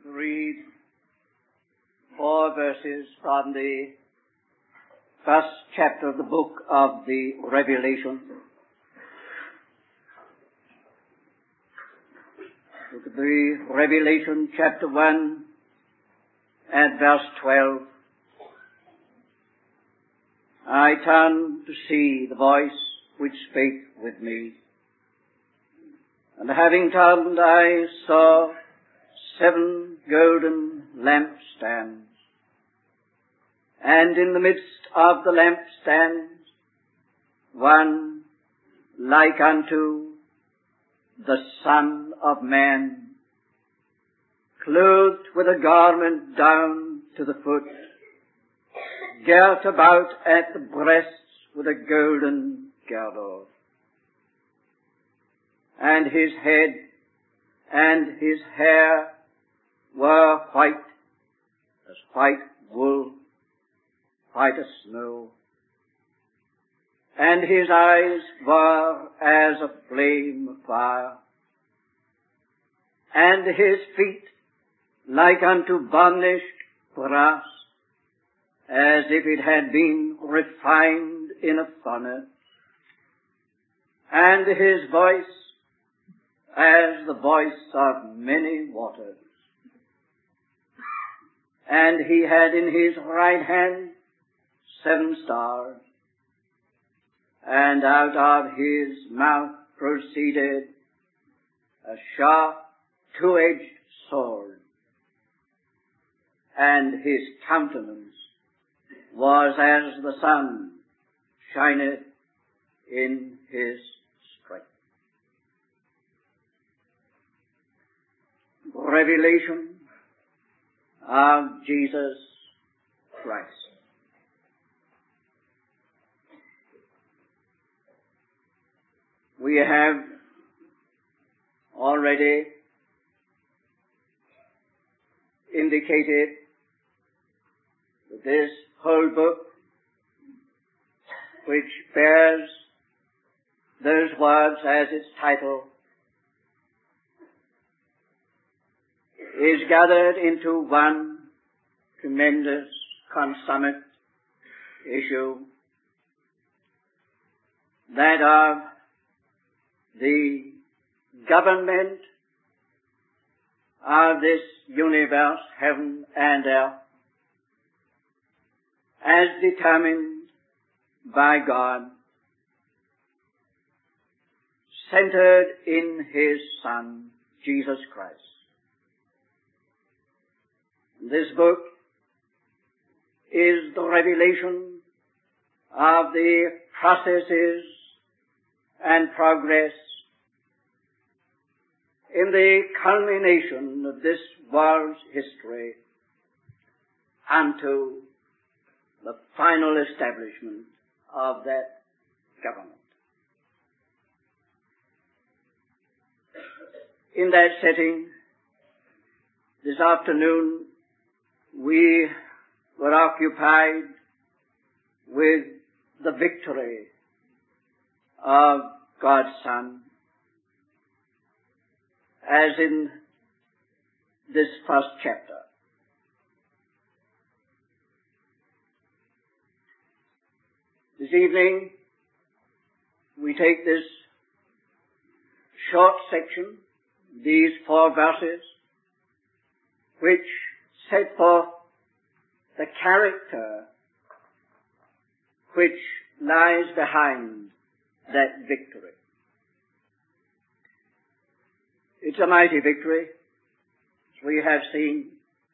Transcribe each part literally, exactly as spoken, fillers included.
to read four verses from the first chapter of the book of the Revelation. Look at the Revelation chapter one and verse twelve. I turned to see the voice which spake with me. And having turned, I saw seven golden lampstands. And in the midst of the lampstands, one like unto the Son of Man, clothed with a garment down to the foot, girt about at the breasts with a golden girdle. And his head and his hair were white as white wool, white as snow. And his eyes were as a flame of fire, and his feet like unto burnished brass, as if it had been refined in a furnace. And his voice as the voice of many waters. And he had in his right hand seven stars, and out of his mouth proceeded a sharp two-edged sword, and his countenance was as the sun shineth in his strength. Revelation of Jesus Christ. We have already indicated that this whole book, which bears those words as its title, is gathered into one tremendous, consummate issue, that of the government of this universe, heaven and earth, as determined by God, centered in His Son, Jesus Christ. This book is the revelation of the processes and progress in the culmination of this world's history unto the final establishment of that government. In that setting, this afternoon, we were occupied with the victory of God's Son, as in this first chapter. This evening, we take this short section, these four verses, which set forth the character which lies behind that victory. It's a mighty victory, as we have seen.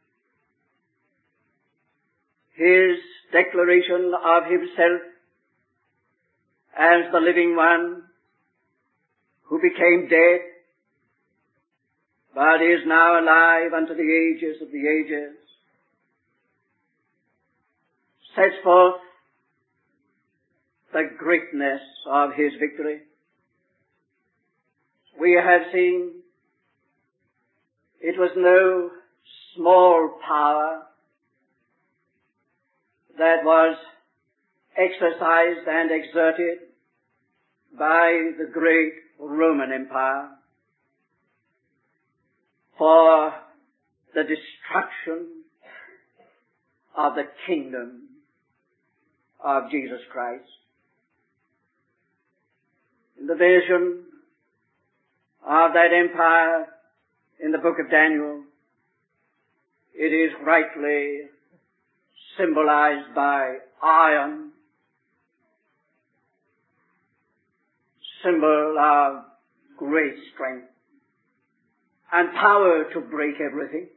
His declaration of himself as the living one who became dead, but is now alive unto the ages of the ages, sets forth the greatness of his victory. We have seen it was no small power that was exercised and exerted by the great Roman Empire. For the destruction of the kingdom of Jesus Christ. In the vision of that empire in the book of Daniel, it is rightly symbolized by iron, symbol of great strength and power to break everything.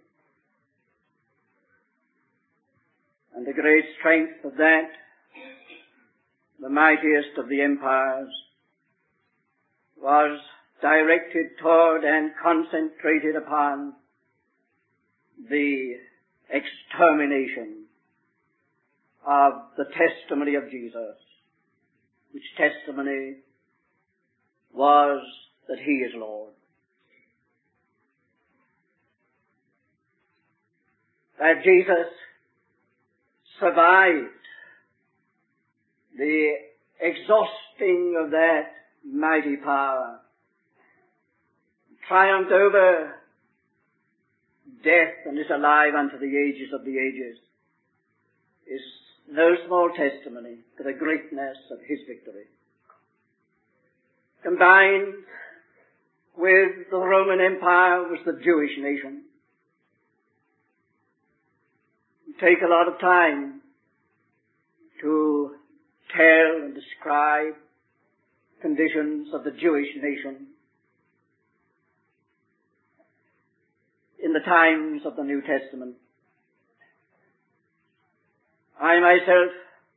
And the great strength of that, the mightiest of the empires, was directed toward and concentrated upon the extermination of the testimony of Jesus, which testimony was that He is Lord. That Jesus survived the exhausting of that mighty power, triumphed over death and is alive unto the ages of the ages, is no small testimony to the greatness of His victory. Combined with the Roman Empire was the Jewish nation. It take a lot of time to tell and describe conditions of the Jewish nation in the times of the New Testament. I myself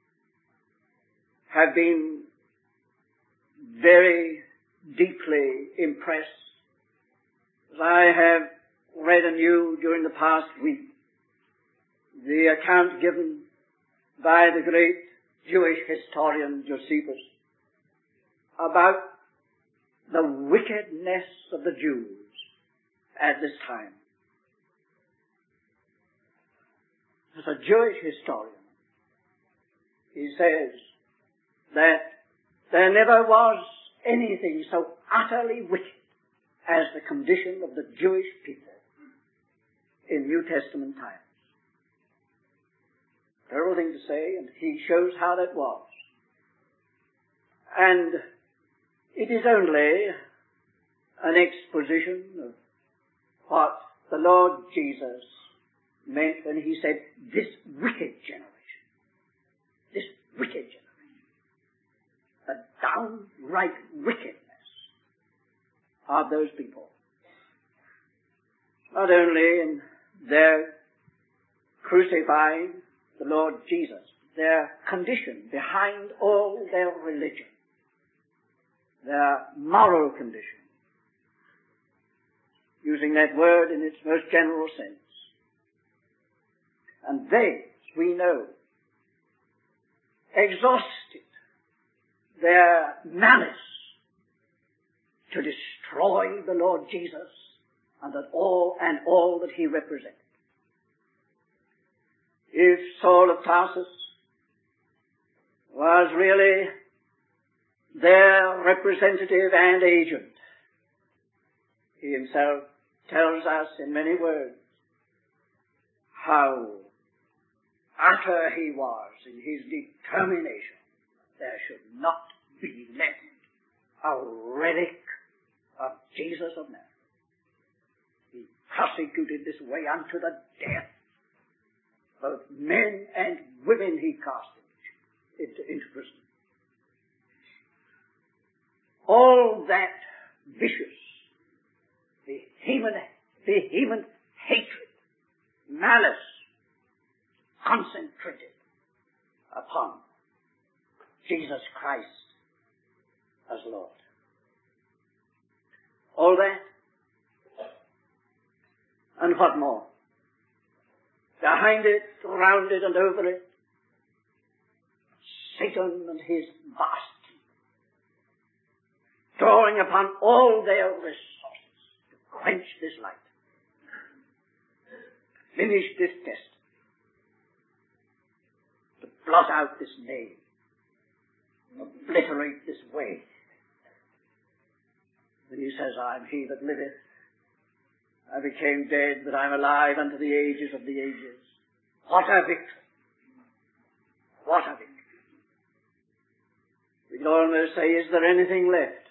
have been very deeply impressed as I have read anew during the past week the account given by the great Jewish historian Josephus about the wickedness of the Jews at this time. As a Jewish historian, he says that there never was anything so utterly wicked as the condition of the Jewish people in New Testament times. Terrible thing to say, and he shows how that was. And it is only an exposition of what the Lord Jesus meant when He said, this wicked generation, this wicked generation, the downright wickedness of those people. Not only in their crucifying the Lord Jesus, their condition behind all their religion, their moral condition, using that word in its most general sense. And they, as we know, exhausted their malice to destroy the Lord Jesus and that all and all that He represented. If Saul of Tarsus was really their representative and agent, he himself tells us in many words how utter he was in his determination there should not be left a relic of Jesus of Nazareth. He persecuted this way unto the death. Both men and women he cast into, into prison. All that vicious, vehement, vehement hatred, malice, concentrated upon Jesus Christ as Lord. All that, and what more? Behind it, around it, and over it, Satan and his vast team, drawing upon all their resources to quench this light, finish this test, to blot out this name, obliterate this way. When he says, I am he that liveth I became dead, but I'm alive unto the ages of the ages. What a victory! What a victory! We could almost say, is there anything left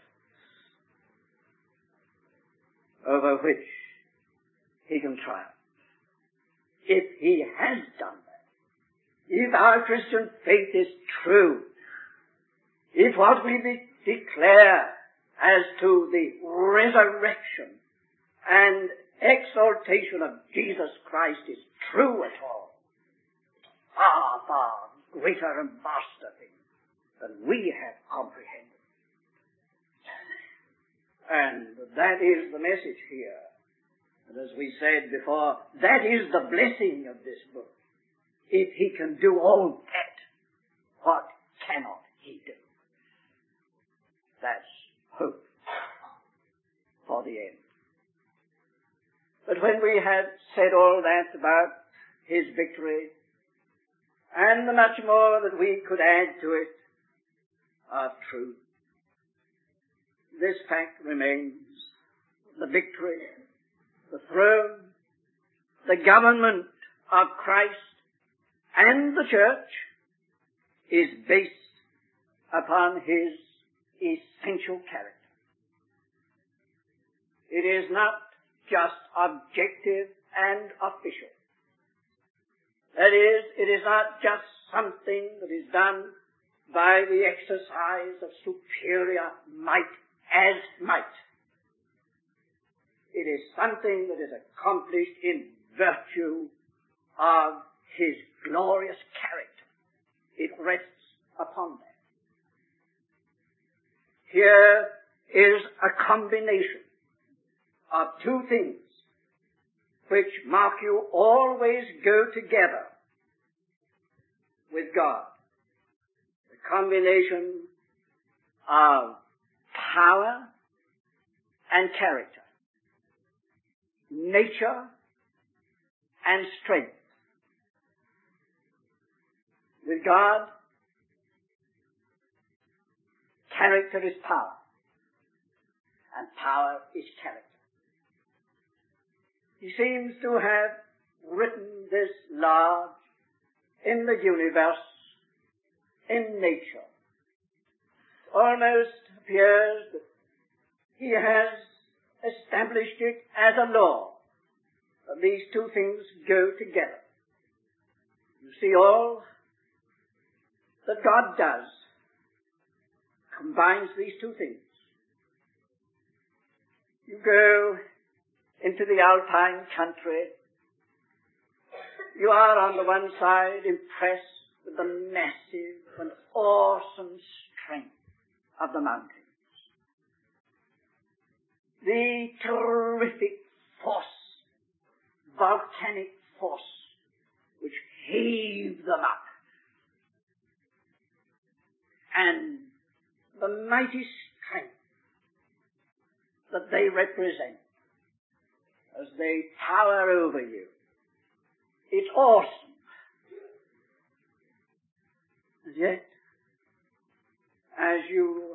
over which he can triumph? If he has done that, if our Christian faith is true, if what we de- declare as to the resurrection and exaltation of Jesus Christ is true at all, far, far greater and vaster things than we have comprehended. And that is the message here. And as we said before, that is the blessing of this book. If he can do all that, what cannot he do? That's hope for the end. But when we have said all that about his victory, and the much more that we could add to it of truth, this fact remains: the victory, the throne, the government of Christ and the church is based upon his essential character. It is not just objective and official. That is, it is not just something that is done by the exercise of superior might as might. It is something that is accomplished in virtue of his glorious character. It rests upon that. Here is a combination of two things which, mark you, always go together with God. The combination of power and character, nature and strength. With God, character is power, and power is character. He seems to have written this large in the universe, in nature. Almost appears that he has established it as a law. That these two things go together. You see, all that God does combines these two things. You go into the alpine country, you are on the one side impressed with the massive and awesome strength of the mountains, the terrific force, volcanic force, which heave them up, and the mighty strength that they represent as they tower over you. It's awesome. And yet, as you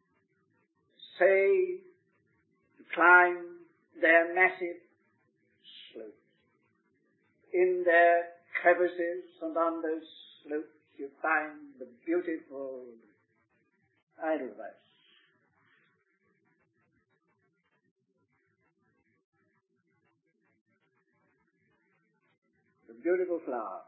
say to climb their massive slopes, in their crevices and on those slopes you find the beautiful Edelweiss. The beautiful flower.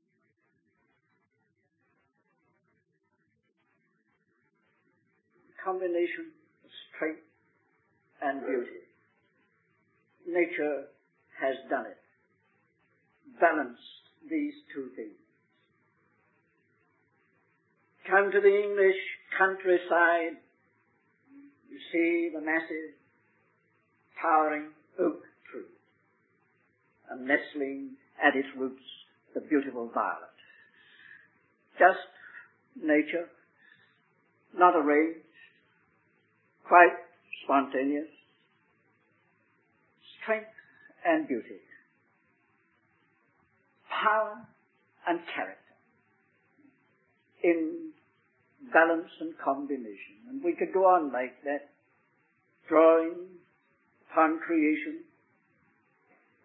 Combination of strength and beauty. Nature has done it. Balanced these two things. Come to the English countryside, you see the massive, towering oak tree, and nestling at its roots the beautiful violet. Just nature, not arranged, quite spontaneous. Strength and beauty. Power and character. In balance and combination. And we could go on like that, drawing upon creation,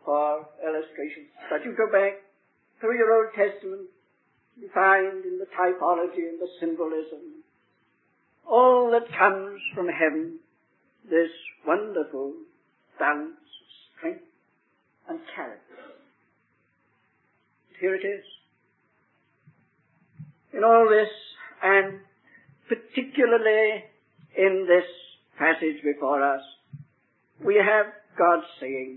for illustration. But you go back through your Old Testament, you find in the typology and the symbolism all that comes from heaven, this wonderful balance, strength, and character. Here it is. In all this, and particularly in this passage before us, we have God saying,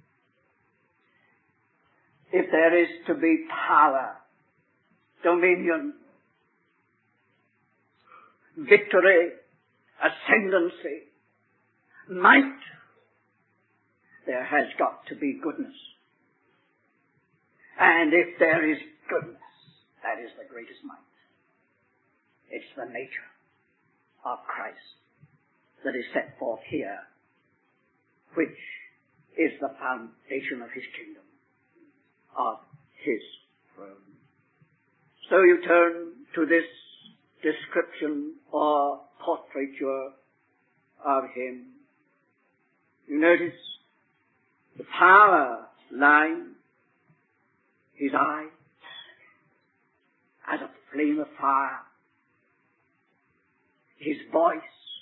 if there is to be power, dominion, victory, ascendancy, might, there has got to be goodness. And if there is goodness, that is the greatest might. It's the nature of Christ that is set forth here, which is the foundation of His kingdom, of His throne. So you turn to this description or portraiture of Him. You notice the power line, His eye as a flame of fire, His voice,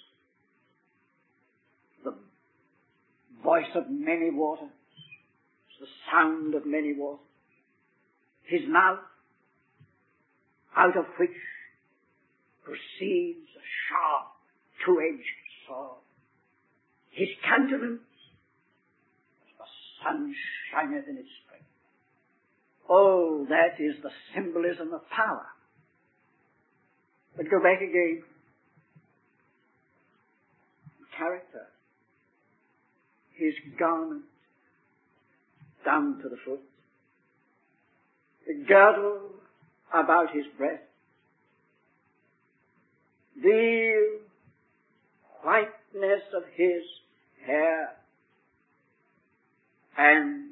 the voice of many waters, the sound of many waters, His mouth, out of which proceeds a sharp, two-edged sword, His countenance, as the sun shineth in its strength. Oh, that is the symbolism of power. But go back again. Character. His garment down to the foot. The girdle about His breast. The whiteness of His hair. And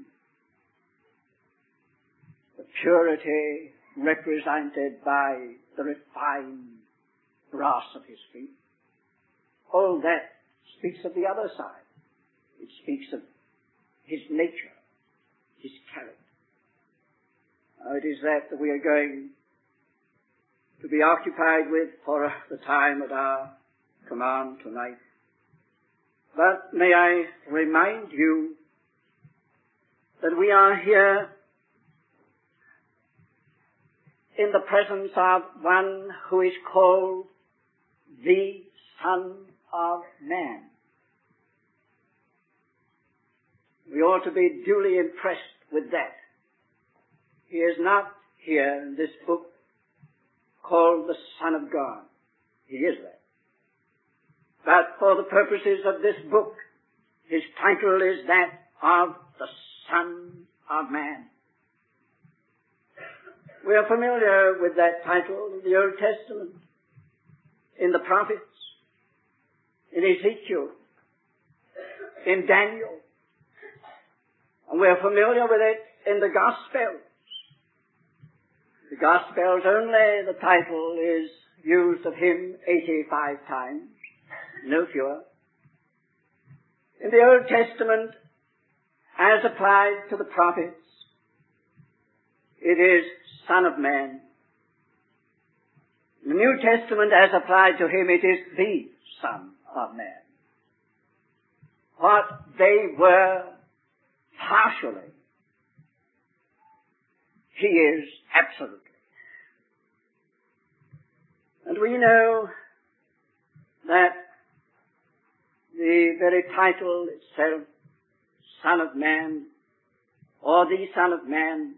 the purity represented by the refined brass of His feet. All that speaks of the other side. It speaks of His nature, His character. Now it is that that we are going to be occupied with for the time at our command tonight. But may I remind you that we are here in the presence of one who is called the Son of Man. We ought to be duly impressed with that. He is not here in this book called the Son of God. He is that. But for the purposes of this book, His title is that of the Son of Man. We are familiar with that title in the Old Testament, in the prophets, in Ezekiel, in Daniel. And we are familiar with it in the Gospels. The Gospels only, the title is used of Him eighty-five times, no fewer. In the Old Testament, as applied to the prophets, it is Son of Man. In the New Testament, as applied to Him, it is the Son of Man. What they were partially, He is absolutely. And we know that the very title itself, Son of Man, or the Son of Man,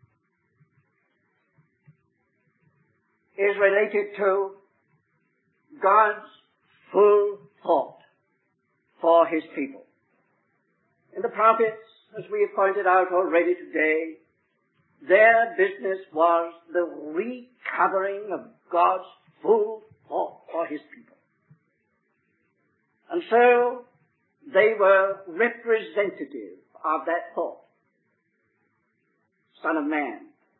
is related to God's full thought for His people. In the prophets, as we have pointed out already today, their business was the recovering of God's full thought for His people. And so they were representative of that thought. Son of Man.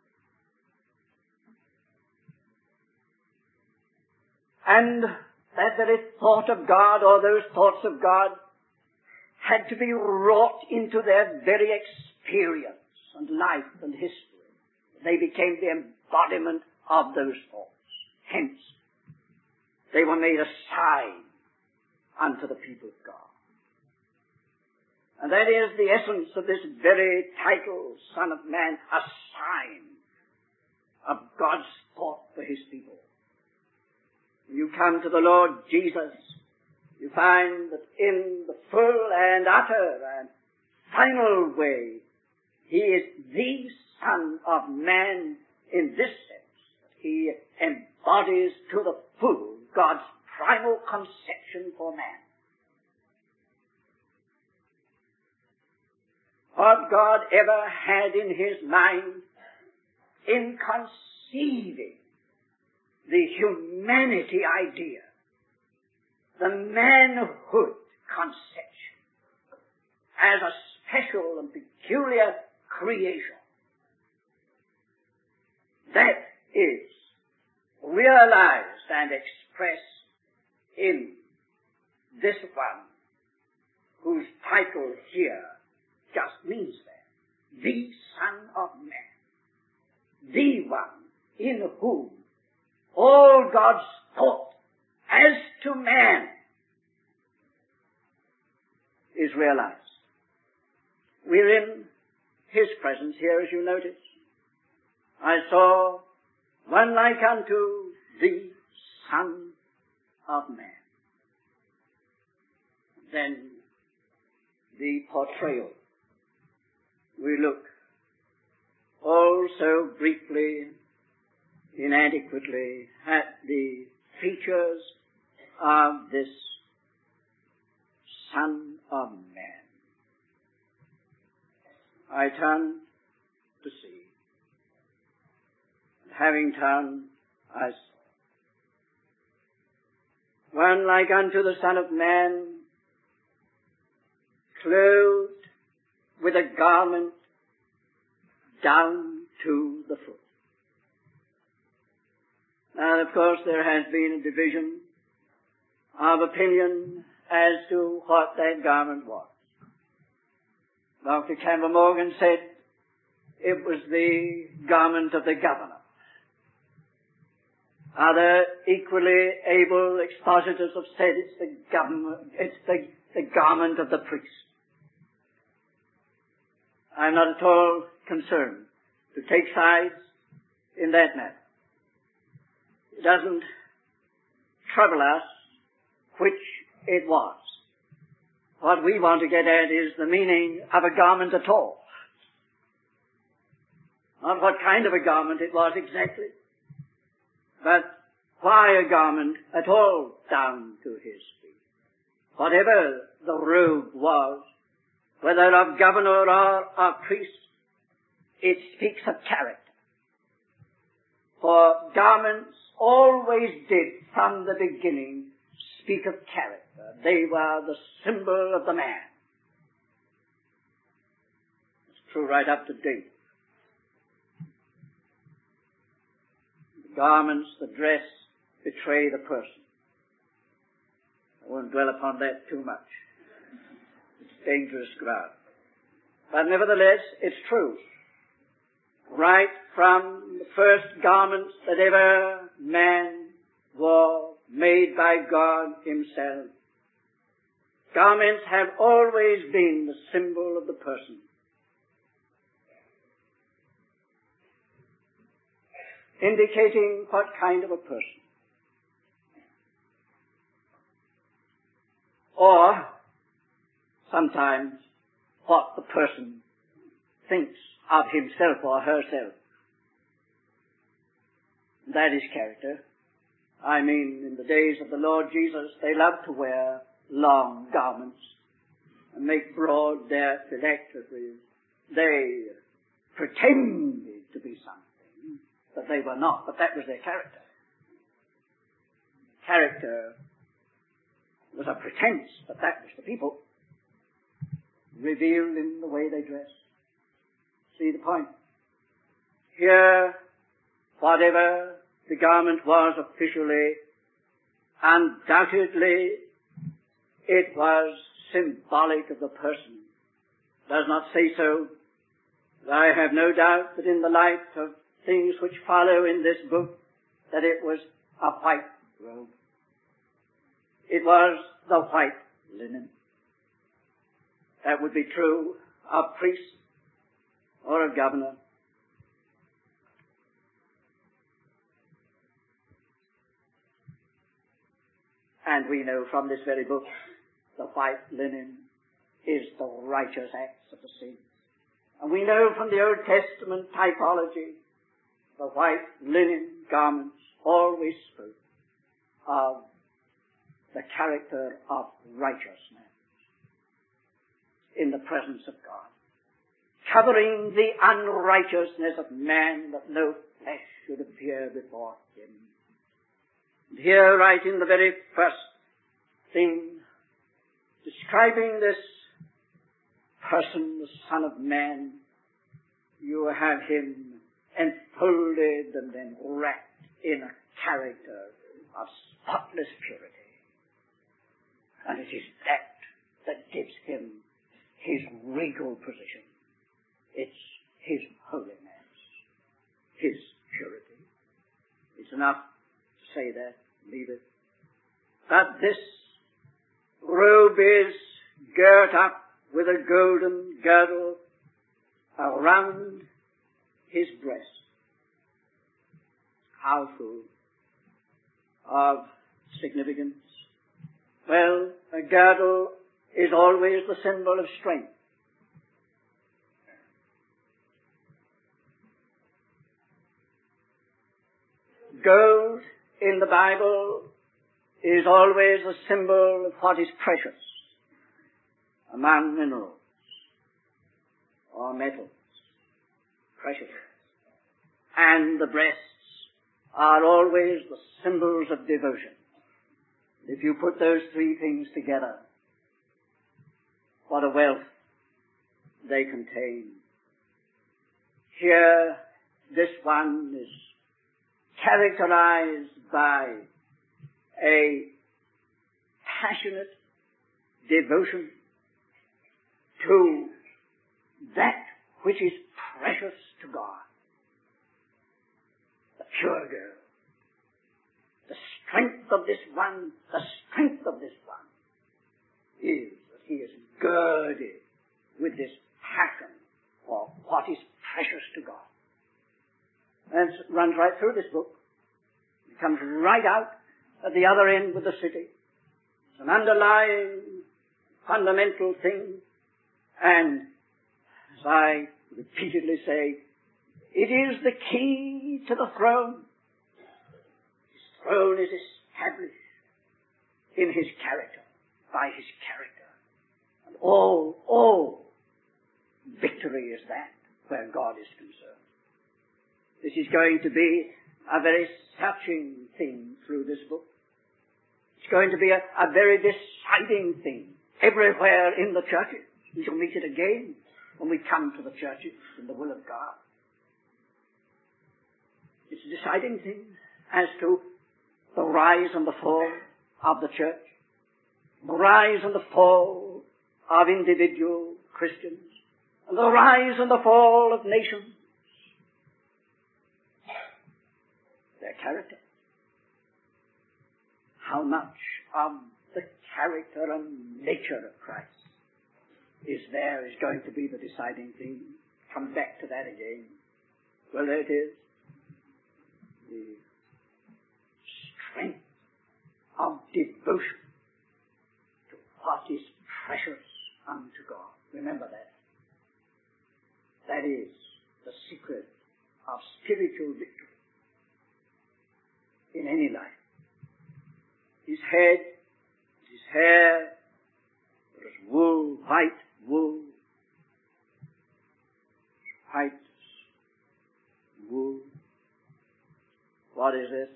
And that very thought of God, or those thoughts of God, had to be wrought into their very experience and life and history. They became the embodiment of those thoughts. Hence, they were made a sign unto the people of God. And that is the essence of this very title, Son of Man, a sign of God's thought for His people. When you come to the Lord Jesus, you find that in the full and utter and final way, He is the Son of Man in this sense, that He embodies to the full God's primal conception for man. What God ever had in His mind in conceiving the humanity idea, the manhood conception, as a special and peculiar creation, that is realized and expressed in this one, whose title here just means that, the Son of Man, the one in whom all God's thought as to man is realized. We're in His presence here, as you notice. I saw one like unto the Son of Man. Then the portrayal. We look also briefly, inadequately, at the features of this Son of Man. I turned to see. Having turned, I saw one like unto the Son of Man, clothed with a garment down to the foot. Now, of course, there has been a division of opinion as to what that garment was. Doctor Campbell Morgan said it was the garment of the governor. Other equally able expositors have said it's the government, it's the, the garment of the priest. I'm not at all concerned to take sides in that matter. It doesn't trouble us which it was. What we want to get at is the meaning of a garment at all. Not what kind of a garment it was exactly, but why a garment at all down to his feet. Whatever the robe was, whether of governor or of priest, it speaks of character. For garments always did from the beginning speak of character. They were the symbol of the man. It's true right up to date. The garments, the dress, betray the person. I won't dwell upon that too much. It's dangerous ground. But nevertheless, it's true. Right from the first garments that ever man wore, made by God Himself, garments have always been the symbol of the person. Indicating what kind of a person. Or, sometimes, what the person thinks of himself or herself. That is character. I mean, in the days of the Lord Jesus, they loved to wear long garments and make broad their phylacteries. They pretended to be something that they were not, but that was their character. Character was a pretense, but that was the people, revealed in the way they dressed. See the point? Here, whatever the garment was officially, undoubtedly it was symbolic of the person. Does not say so, I have no doubt that in the light of things which follow in this book, that it was a white robe. It was the white linen. That would be true of priest or of governor. And we know from this very book, the white linen is the righteous acts of the saints. And we know from the Old Testament typology, the white linen garments always spoke of the character of righteousness in the presence of God, covering the unrighteousness of man, that no flesh should appear before him. And here, right in the very first thing, describing this person, the Son of Man, you have him enfolded and then wrapped in a character of spotless purity. And it is that that gives him his regal position. It's his holiness, his purity. It's enough to say that, leave it. But this robe is girt up with a golden girdle around his breast. How full of significance. Well, a girdle is always the symbol of strength. Gold in the Bible is always a symbol of what is precious among minerals or metals, precious. And the breasts are always the symbols of devotion. If you put those three things together, what a wealth they contain. Here, this one is characterized by a passionate devotion to that which is precious to God. The pure girl. The strength of this one, the strength of this one is that he is girded with this passion for what is precious to God. And it runs right through this book. It comes right out at the other end with the city. It's an underlying, fundamental thing. And as I repeatedly say, it is the key to the throne. His throne is established in his character, by his character. And all, all victory is that where God is concerned. This is going to be a very searching thing through this book. It's going to be a, a very deciding thing everywhere in the churches. We shall meet it again when we come to the churches in the will of God. It's a deciding thing as to the rise and the fall of the church, the rise and the fall of individual Christians, and the rise and the fall of nations. Their character. How much of the character and nature of Christ is there is going to be the deciding thing. Come back to that again. Well, there it is. The strength of devotion to what is precious unto God. Remember that. That is the secret of spiritual victory in any life. His head, his hair, was wool, white wool, white wool. What is this?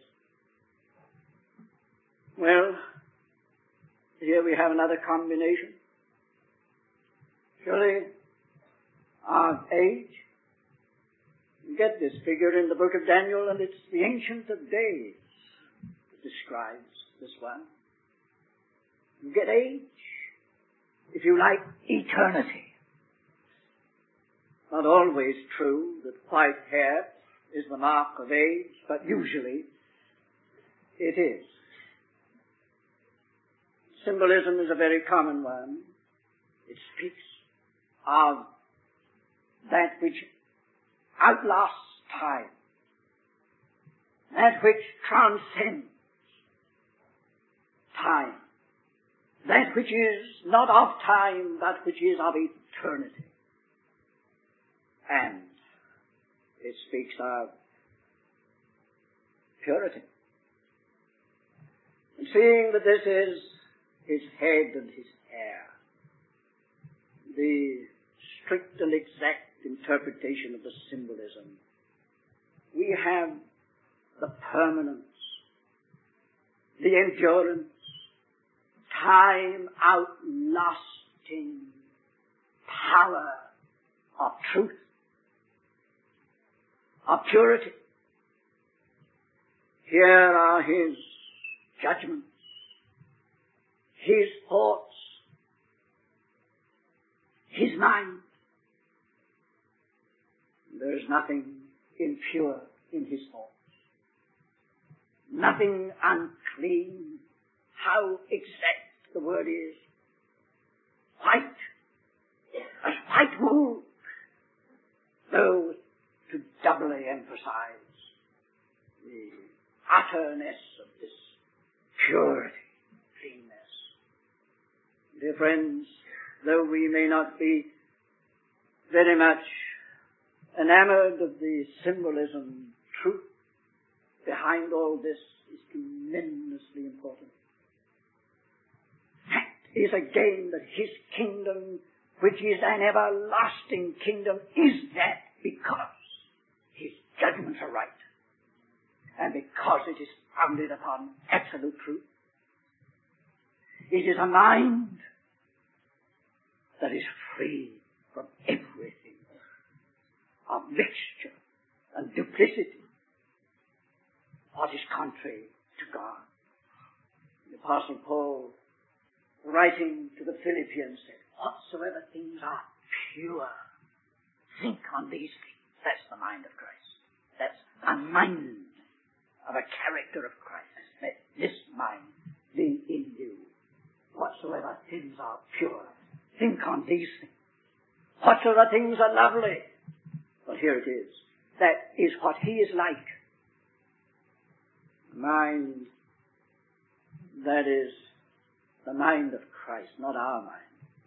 Well, here we have another combination. Surely, of age. You get this figure in the book of Daniel, and it's the Ancient of Days that describes this one. You get age, if you like, eternity. not always true that white hair is the mark of age, but usually it is. Symbolism is a very common one. It speaks of that which outlasts time, that which transcends time, that which is not of time, but which is of eternity. And it speaks of purity. And seeing that this is his head and his hair, the strict and exact interpretation of the symbolism, we have the permanence, the endurance, time outlasting power of truth, of purity. Here are his judgments, his thoughts, his mind. There is nothing impure in his thoughts, nothing unclean. How exact the word is. White, as white wool, though to doubly emphasize the utterness of this purity, cleanness. Dear friends, though we may not be very much enamored of the symbolism, truth behind all this is tremendously important. Fact is again that his kingdom, which is an everlasting kingdom, is that because his judgments are right and because it is founded upon absolute truth. It is a mind that is free from everything of mixture and duplicity, what is contrary to God. The Apostle Paul, writing to the Philippians, said, whatsoever things are pure, think on these things. That's the mind of Christ. That's a mind of a character of Christ. Let this mind be in you. Whatsoever things are pure, think on these things. Whatsoever things are lovely. Well, here it is. That is what he is like. Mind that is the mind of Christ, not our mind.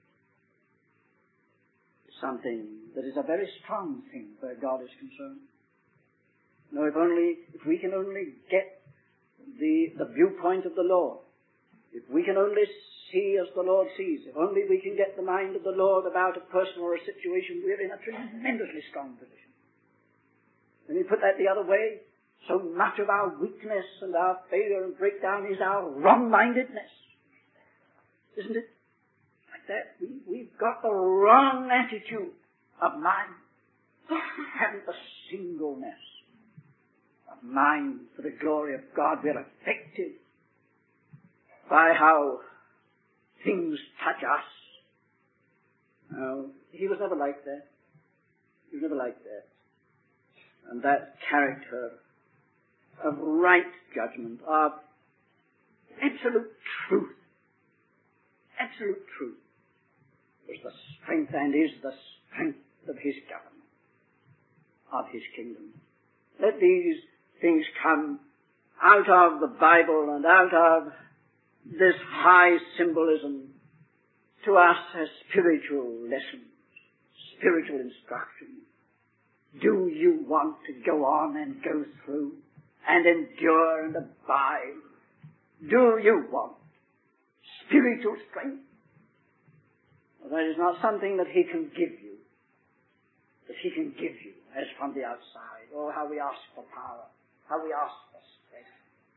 Something that is a very strong thing where God is concerned. Now, if only, if we can only get the, the viewpoint of the Lord, if we can only see as the Lord sees, if only we can get the mind of the Lord about a person or a situation, we're in a tremendously strong position. Let me put that the other way. So much of our weakness and our failure and breakdown is our wrong-mindedness. Isn't it? Like that. We, we've got the wrong attitude of mind. We haven't the singleness of mind for the glory of God. We're affected by how things touch us. No, he was never like that. He was never like that. And that character of right judgment, of absolute truth, absolute truth, is the strength and is the strength of his government, of his kingdom. Let these things come out of the Bible and out of this high symbolism to us as spiritual lessons, spiritual instruction. Do you want to go on and go through and endure and abide? Do you want spiritual strength? Well, that is not something that he can give you, that he can give you as from the outside. Oh, how we ask for power, how we ask for strength.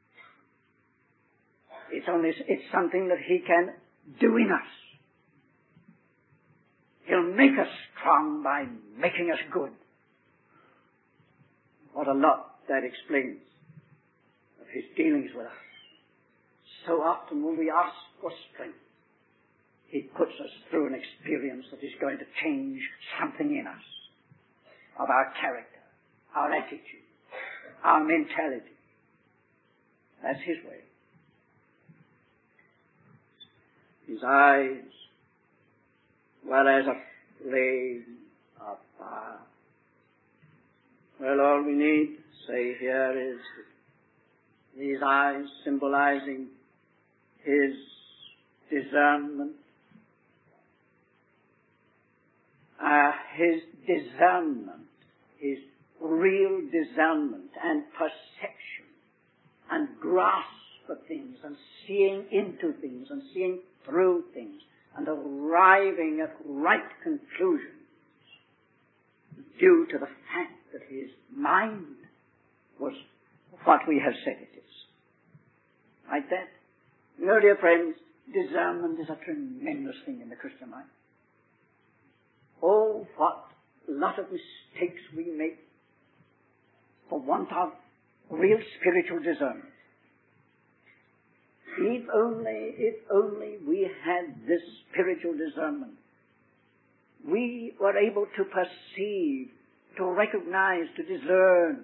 It's only, it's something that he can do in us. He'll make us strong by making us good. What a lot that explains of his dealings with us. So often when we ask for strength, he puts us through an experience that is going to change something in us. of our character, our attitude, our mentality. That's His way. His eyes were as a flame of fire. Well, all we need to say here is these eyes symbolizing His discernment, uh, His discernment, His real discernment and perception and grasp of things and seeing into things and seeing through things and arriving at right conclusions due to the fact that His mind was what we have said it is. Like that. You know, dear friends, discernment is a tremendous thing in the Christian life. Oh, what a lot of mistakes we make for want of real spiritual discernment. If only, if only we had this spiritual discernment, we were able to perceive, to recognize, to discern,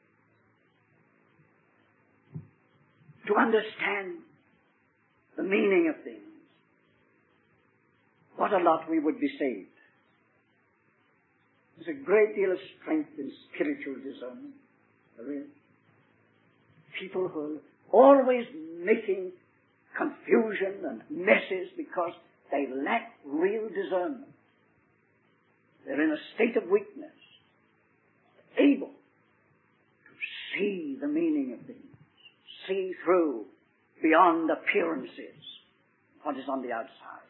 to understand the meaning of things, what a lot we would be saved. There's a great deal of strength in spiritual discernment. There is. People who are always making confusion and messes because they lack real discernment. They're in a state of weakness, able to see the meaning of things, see through, beyond appearances, what is on the outside.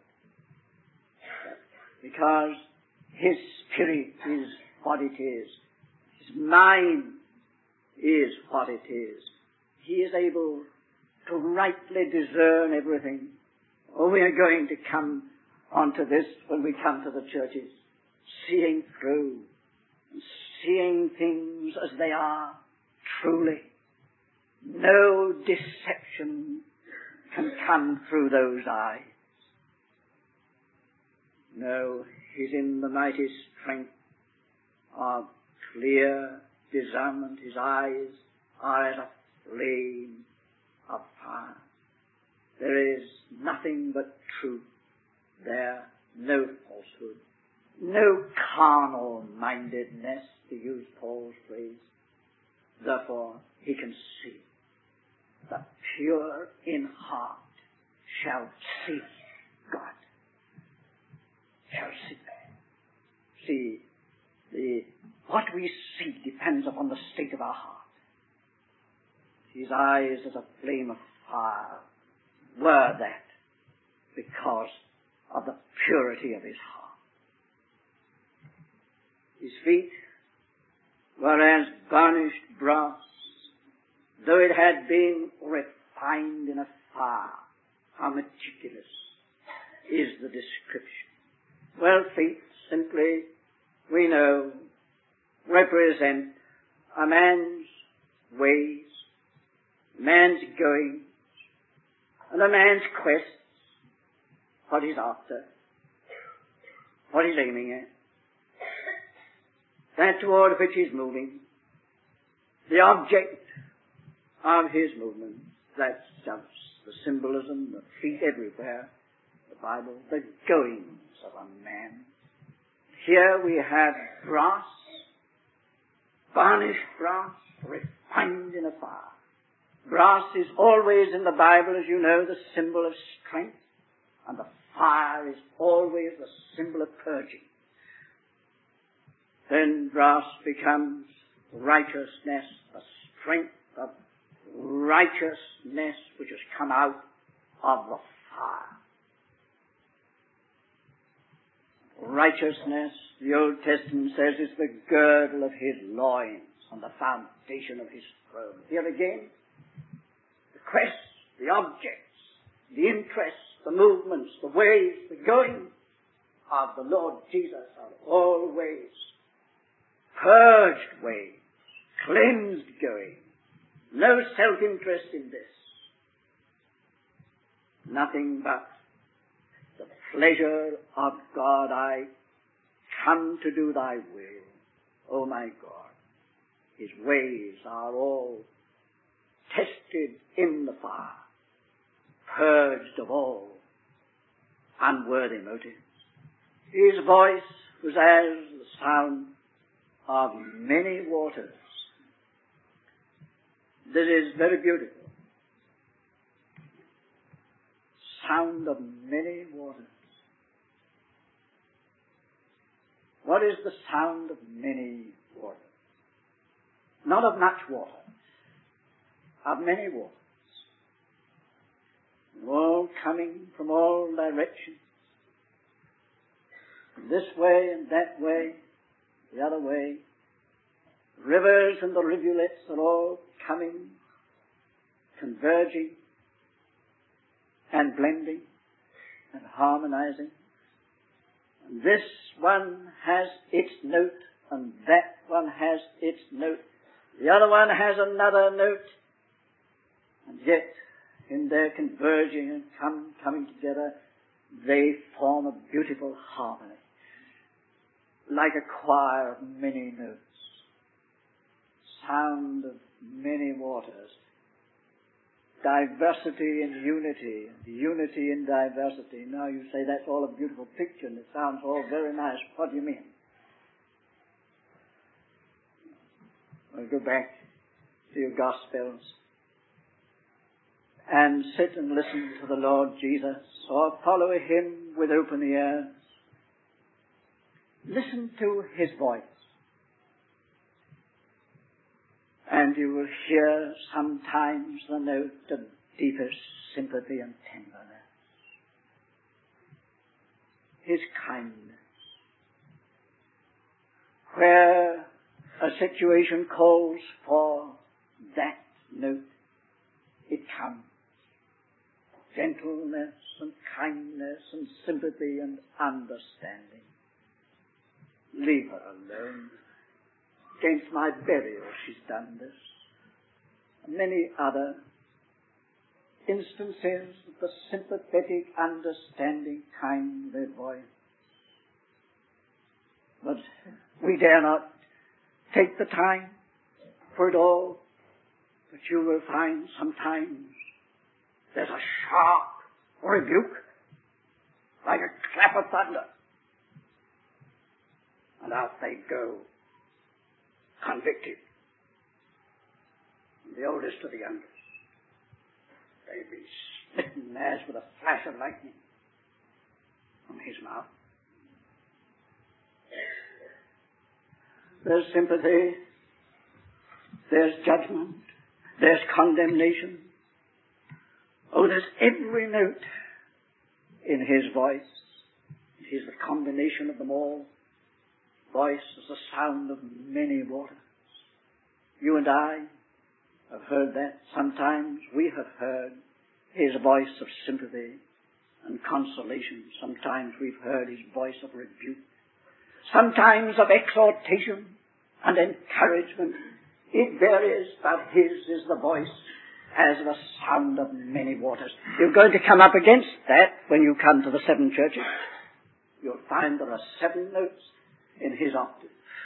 Because His Spirit is what it is. His mind is what it is. He is able to rightly discern everything. Oh, we are going to come onto this when we come to the churches. Seeing through, seeing things as they are, truly. No deception can come through those eyes. No, He's in the mighty strength of clear discernment. His eyes are as a flame of fire. There is nothing but truth there, no falsehood, no carnal mindedness, to use Paul's phrase. Therefore, he can see. The pure in heart shall see God. Shall see. See, the, what we see depends upon the state of our heart. His eyes as a flame of fire were that because of the purity of his heart. His feet were as burnished brass, though it had been refined in a fire. How meticulous is the description. Well, feet simply, we know, represent a man's ways, man's goings, and a man's quests, what he's after, what he's aiming at, that toward which he's moving, the object of his movement. That's just the symbolism, the feet everywhere, the Bible, the goings of a man. Here we have brass, varnished brass, refined in a fire. Brass is always in the Bible, as you know, the symbol of strength, and the fire is always the symbol of purging. Then brass becomes righteousness, the strength of righteousness which has come out of the fire. Righteousness, the Old Testament says, is the girdle of his loins and the foundation of his throne. Here again, the quests, the objects, the interests, the movements, the ways, the goings of the Lord Jesus are always purged ways, cleansed going. No self-interest in this. Nothing but the pleasure of God. I come to do thy will. Oh my God, his ways are all tested in the fire, purged of all unworthy motives. His voice was as the sound of many waters. This is very beautiful. Sound of many waters. What is the sound of many waters? Not of much water, of many waters. All coming from all directions. This way and that way, the other way. Rivers and the rivulets are all coming, converging, and blending, and harmonizing. And this one has its note, and that one has its note. The other one has another note. And yet, in their converging and come, coming together, they form a beautiful harmony, like a choir of many notes. Sound of many waters. Diversity in unity, and unity in diversity. Now you say that's all a beautiful picture and it sounds all very nice. What do you mean? Well, go back to your Gospels and sit and listen to the Lord Jesus, or follow him with open ears. Listen to his voice, and you will hear sometimes the note of deepest sympathy and tenderness. His kindness. Where a situation calls for that note, it comes. Gentleness and kindness and sympathy and understanding. Leave her alone. Against my burial she's done this. Many other instances of the sympathetic, understanding, kindly voice. But we dare not take the time for it all. But you will find sometimes there's a sharp rebuke, like a clap of thunder. And out they go, convicted. The oldest to the youngest. They be smitten as with a flash of lightning from his mouth. There's sympathy, there's judgment, there's condemnation. Oh, there's every note in his voice. It is the combination of them all. Voice is the sound of many waters. You and I have heard that. Sometimes we have heard his voice of sympathy and consolation. Sometimes we've heard his voice of rebuke. Sometimes of exhortation and encouragement. It varies, but his is the voice as the sound of many waters. You're going to come up against that when you come to the seven churches. You'll find there are seven notes in his octave.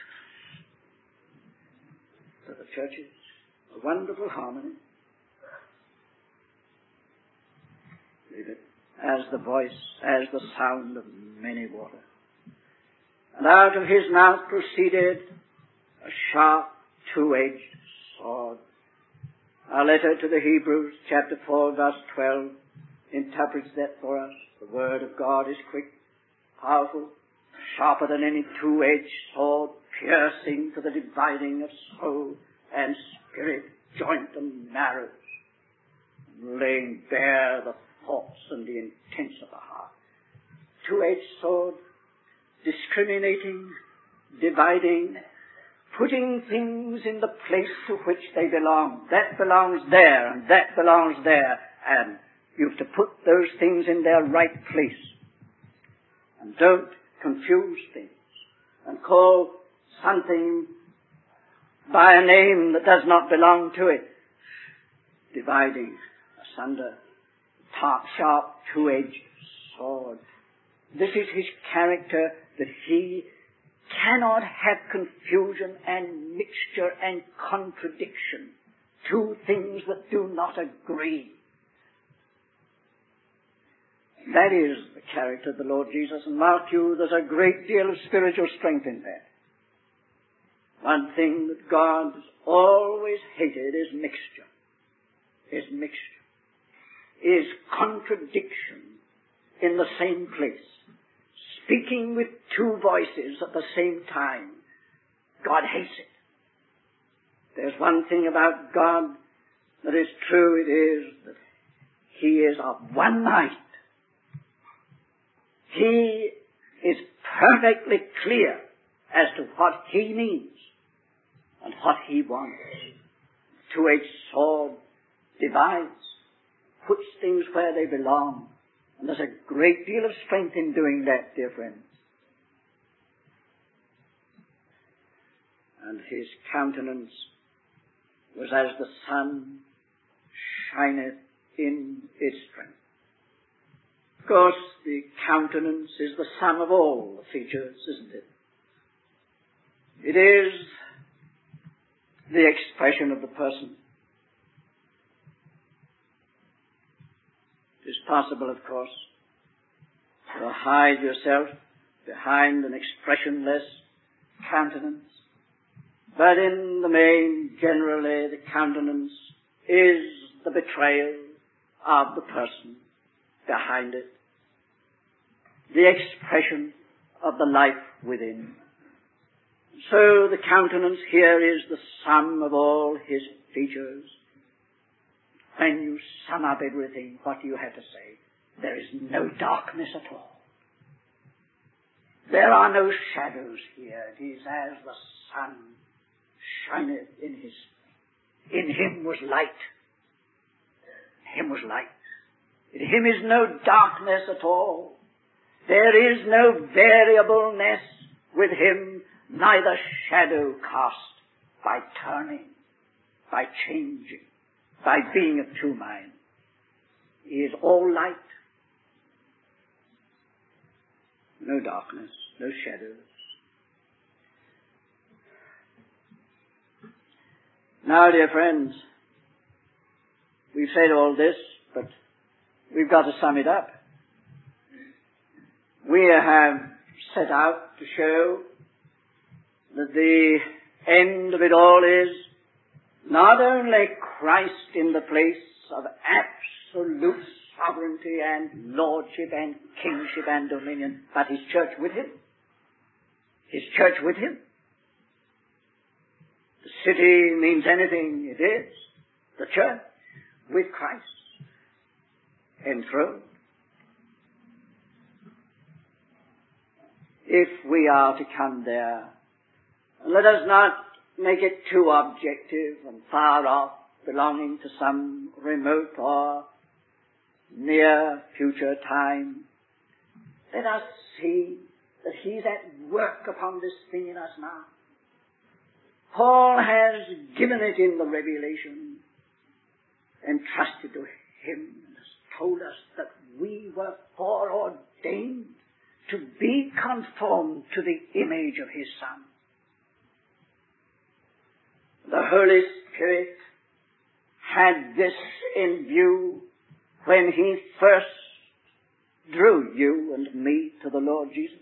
To the churches, a wonderful harmony. Leave it as the voice, as the sound of many waters. And out of his mouth proceeded a sharp, two-edged sword. Our letter to the Hebrews, chapter four, verse twelve, interprets that for us. The word of God is quick, powerful, sharper than any two-edged sword, piercing to the dividing of soul and spirit, joint and marrow, laying bare the thoughts and the intents of the heart. Two-edged sword, discriminating, dividing, putting things in the place to which they belong. That belongs there, and that belongs there, and you have to put those things in their right place. And don't confuse things and call something by a name that does not belong to it. Dividing asunder, top, sharp, two-edged sword. This is his character, that he cannot have confusion and mixture and contradiction. Two things that do not agree. That is the character of the Lord Jesus. And mark you, there's a great deal of spiritual strength in that. One thing that God has always hated is mixture. Is mixture. Is contradiction in the same place. Speaking with two voices at the same time. God hates it. There's one thing about God that is true. It is that He is of one mind. He is perfectly clear as to what He means and what He wants. Two-edged sword divides, puts things where they belong. And there's a great deal of strength in doing that, dear friends. And His countenance was as the sun shineth in its strength. Of course, the countenance is the sum of all the features, isn't it? It is the expression of the person. It is possible, of course, to hide yourself behind an expressionless countenance. But in the main, generally, the countenance is the betrayal of the person behind it. The expression of the life within. So the countenance here is the sum of all His features. When you sum up everything, what do you have to say? There is no darkness at all. There are no shadows here. It is as the sun shineth in His. In Him was light. In Him was light. In Him is no darkness at all. There is no variableness with Him, neither shadow cast by turning, by changing, by being of two minds. He is all light. No darkness, no shadows. Now, dear friends, we've said all this, but we've got to sum it up. We have set out to show that the end of it all is not only Christ in the place of absolute sovereignty and lordship and kingship and dominion, but His church with Him. His church with Him. The city means anything, it is. The church with Christ enthroned. If we are to come there, let us not make it too objective and far off, belonging to some remote or near future time. Let us see that He's at work upon this thing in us now. Paul has given it in the revelation, entrusted to him, and has told us that we were foreordained to be conformed to the image of His Son. The Holy Spirit had this in view when He first drew you and me to the Lord Jesus.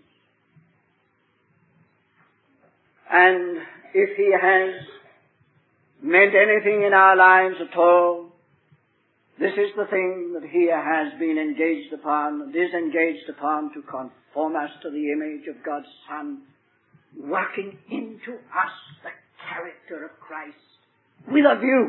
And if He has meant anything in our lives at all, this is the thing that He has been engaged upon and is engaged upon, to conform us to the image of God's Son, working into us the character of Christ with a view.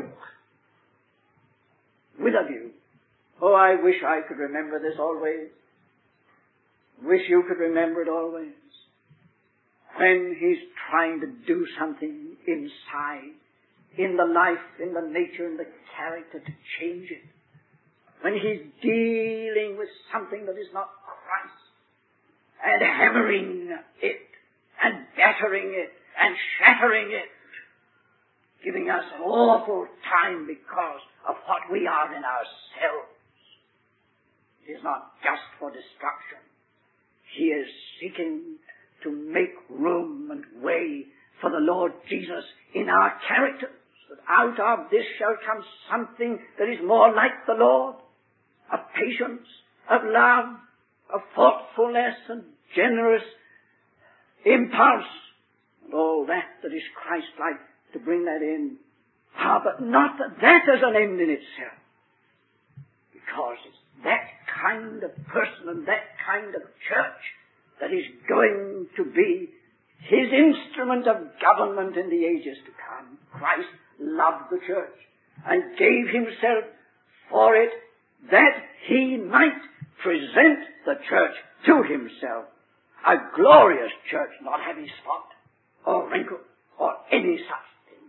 With a view. Oh, I wish I could remember this always. Wish you could remember it always. When He's trying to do something inside, in the life, in the nature, in the character, to change it. When He's dealing with something that is not Christ, and hammering it, and battering it, and shattering it, giving us an awful time because of what we are in ourselves. It is not just for destruction. He is seeking to make room and way for the Lord Jesus in our characters, that out of this shall come something that is more like the Lord, of patience, of love, of thoughtfulness and generous impulse, and all that that is Christ-like, to bring that in. Ah, but not that as an end in itself, because it's that kind of person and that kind of church that is going to be his instrument of government in the ages to come. Christ loved the church and gave himself for it, that he might present the church to himself, a glorious church, not having spot or wrinkle or any such thing.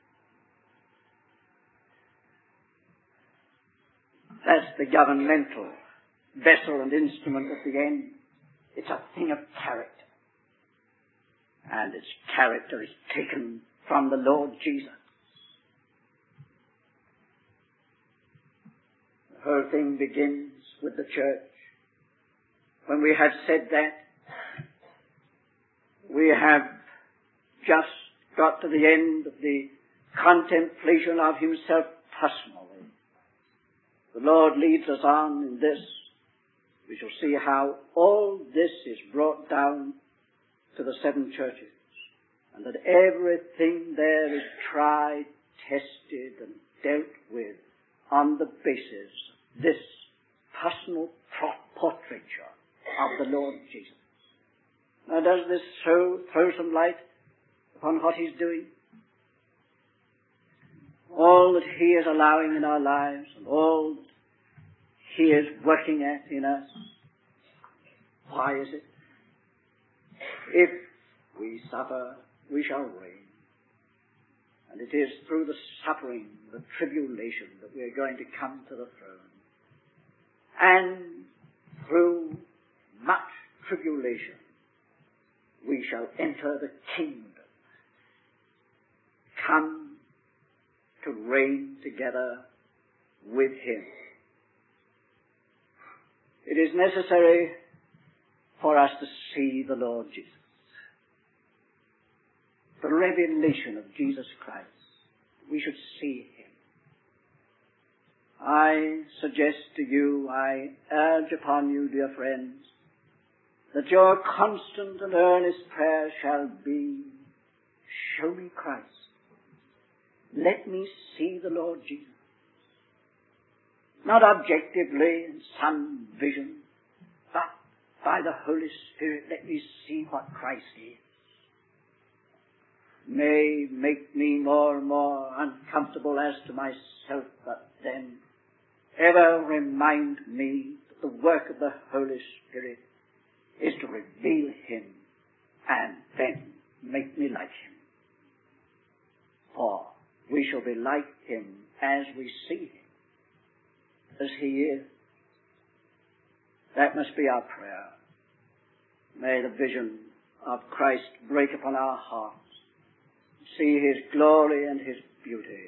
That's the governmental vessel and instrument at the end. It's a thing of character. And its character is taken from the Lord Jesus. The whole thing begins with the church. When we have said that, we have just got to the end of the contemplation of himself personally. The Lord leads us on in this. We shall see how all this is brought down to the seven churches, and that everything there is tried, tested, and dealt with on the basis of this personal portraiture of the Lord Jesus. Now, does this throw, throw some light upon what he's doing? All that he is allowing in our lives, and all that he is working at in us. Why is it? If we suffer, we shall reign. And it is through the suffering, the tribulation, that we are going to come to the throne. And through much tribulation, we shall enter the kingdom. Come to reign together with him. It is necessary for us to see the Lord Jesus. The revelation of Jesus Christ. We should see him. I suggest to you, I urge upon you, dear friends, that your constant and earnest prayer shall be, show me Christ. Let me see the Lord Jesus. Not objectively in some vision, but by the Holy Spirit, let me see what Christ is. May make me more and more uncomfortable as to myself, but then ever remind me that the work of the Holy Spirit is to reveal him and then make me like him. For we shall be like him as we see him, as he is. That must be our prayer. May the vision of Christ break upon our hearts. See his glory and his beauty.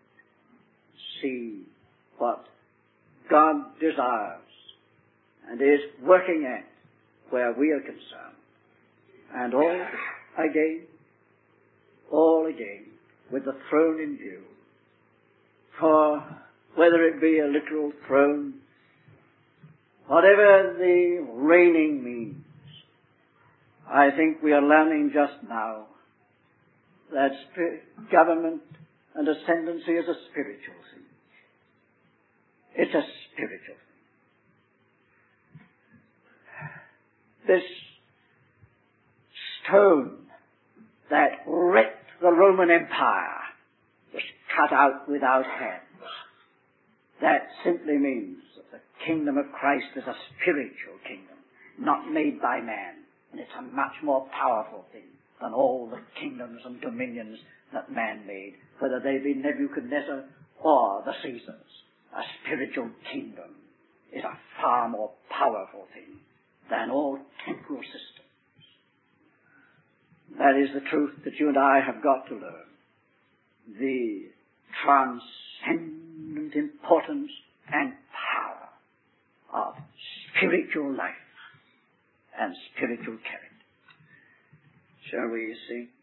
See what God desires and is working at where we are concerned. And all again, all again, with the throne in view. For whether it be a literal throne, whatever the reigning means, I think we are learning just now that spirit, government and ascendancy is a spiritual thing. It's a spiritual thing. This stone that wrecked the Roman Empire was cut out without hands. That simply means that the kingdom of Christ is a spiritual kingdom, not made by man. And it's a much more powerful thing than all the kingdoms and dominions that man made, whether they be Nebuchadnezzar or the Caesars. A spiritual kingdom is a far more powerful thing than all temporal systems. That is the truth that you and I have got to learn. The transcendent importance and power of spiritual life and spiritual character. Shall we sing?